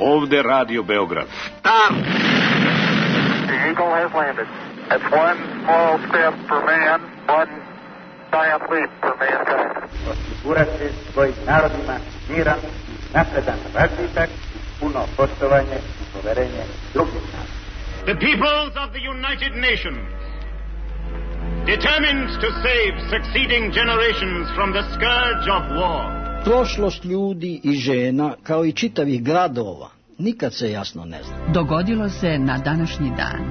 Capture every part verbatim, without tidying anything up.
Ovde Radio Beograd. Start! The Eagle has landed. That's one small step for man, one giant leap for mankind. Osigurati svojim narodima miran, napredan razvitak i puno poštovanje i poverenje drugih naroda. The peoples of the United Nations, determined to save succeeding generations from the scourge of war. Prošlost ljudi i žena, kao i čitavih gradova, nikad se jasno ne zna. Dogodilo se na današnji dan.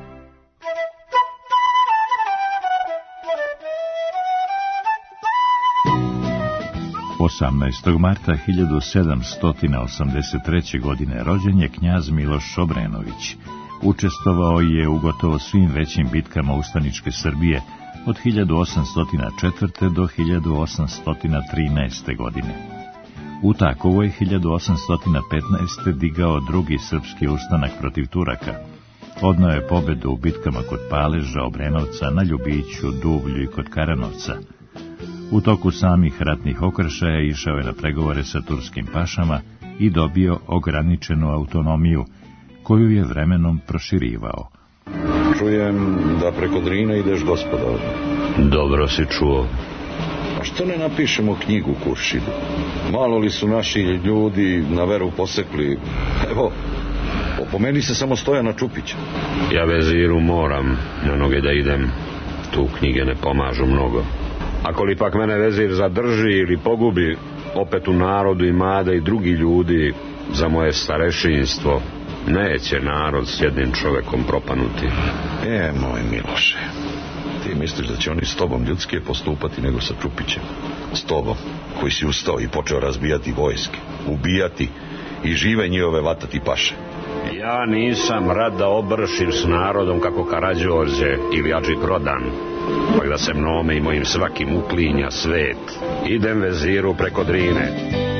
osamnaestog marta hiljadu sedamsto osamdeset treće. godine rođen je knjaz Miloš Obrenović. Učestvovao je u gotovo svim većim bitkama ustaničke Srbije od hiljadu osamsto četvrte. do hiljadu osamsto trinaeste. godine. U Takovoj hiljadu osamsto petnaeste. digao drugi srpski ustanak protiv Turaka. Odneo je pobedu u bitkama kod Paleža, Obrenovca, na Ljubiću, Dublju i kod Karanovca. U toku samih ratnih okršaja išao je na pregovore sa turskim pašama i dobio ograničenu autonomiju, koju je vremenom proširivao. Čujem da preko Drine ideš gospodar. Dobro si čuo. A što ne napišemo knjigu Kuršidu? Malo li su naši ljudi na veru posekli? Evo, opomeni se samo Stojana Čupića. Ja veziru moram na noge da idem. Tu knjige ne pomažu mnogo. Ako li pak mene vezir zadrži ili pogubi, opet u narodu ima da i drugi ljudi za moje starešinstvo. Neće narod s jednim čovekom propanuti. E, moj Miloše, ti misliš da će oni s tobom ljudske postupati nego sa Čupićem? S tobom, koji si ustao i počeo razbijati vojske, ubijati i žive njihove vatati paše. Ja nisam rad da obršim s narodom kako Karađorđe ili Adži Prodan, pa da se mnome i mojim svakim uklinja svet. Idem veziru preko Drine.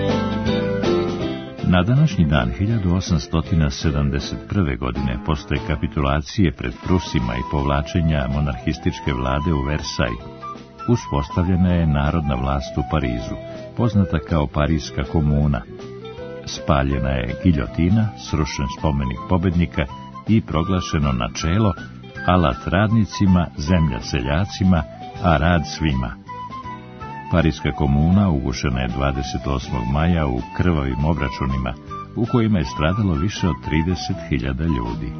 Na današnji dan hiljadu osamsto sedamdeset prve. godine, posle kapitulacije pred Prusima i povlačenja monarhističke vlade u Versaj, uspostavljena je narodna vlast u Parizu, poznata kao Parijska komuna. Spaljena je giljotina, srušen spomenik pobednika i proglašeno načelo alat radnicima, zemlja seljacima, a rad svima. Parijska komuna ugušena je dvadeset osmog maja u krvavim obračunima, u kojima je stradalo više od trideset hiljada ljudi.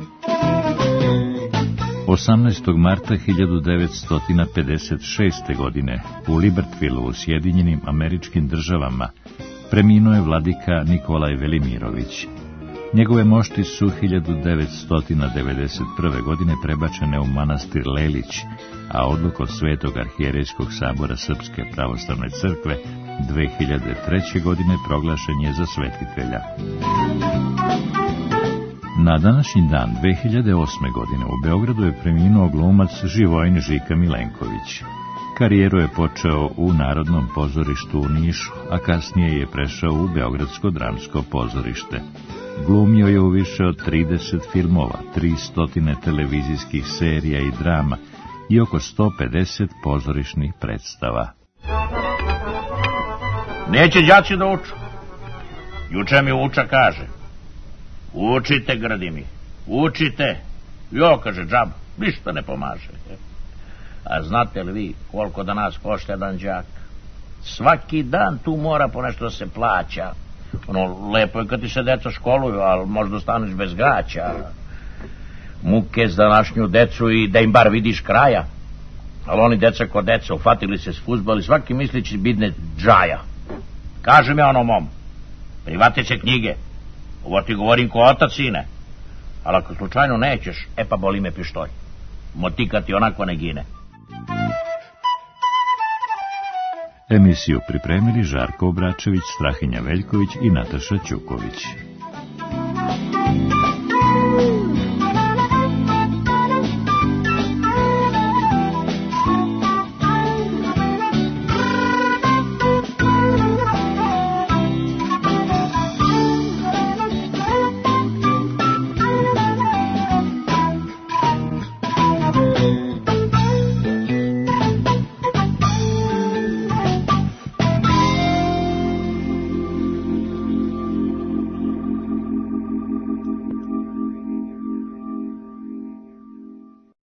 osamnaestog marta hiljadu devetsto pedeset šeste. godine u Libertvilu u Sjedinjenim Američkim Državama preminuo je vladika Nikolaj Velimirović. Njegove mošti su hiljadu devetsto devedeset prve. godine prebačene u manastir Lelić, a odluk od Svetog arhijerejskog sabora Srpske pravoslavne crkve dve hiljade treće. godine proglašen je za svetitelja. Na današnji dan dve hiljade osme. godine u Beogradu je preminuo glumac Živojin Žika Milenković. Karijeru je počeo u Narodnom pozorištu u Nišu, a kasnije je prešao u Beogradsko dramsko pozorište. Glumio je u više od trideset filmova, tristo televizijskih serija i drama i oko sto pedeset pozorišnih predstava. Neće đaci da uču. Juče mi uča kaže: učite, gradi mi, učite. Jo, kaže, džaba, ništa ne pomaže. A znate li vi koliko da nas košta jedan đak? Svaki dan tu mora po nešto da se plaća. Ono, lepo je kad ti se deca školuju, ali možda ostaneš bez gaća. Muke za današnju decu i da im bar vidiš kraja. Ali oni deca ko deca, ufatili se s fudbal i svaki mislići bidne džaja. Kaže mi ono mom, private se knjige, ovo ti govorim ko otac, sine. Ali ako slučajno nećeš, e pa boli me pištolj. Motika ti onako ne gine. Emisiju pripremili Žarko Obračević, Strahinja Veljković i Nataša Ćuković.